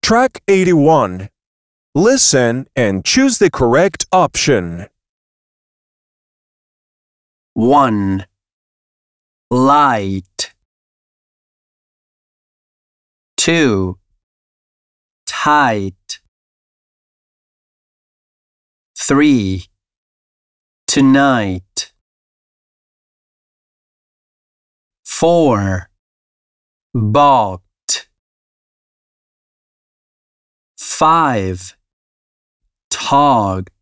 Track 81. Listen and choose the correct option. 1. Light. 2. Tight. 3. Tonight. 4. Balked. 5. Togged.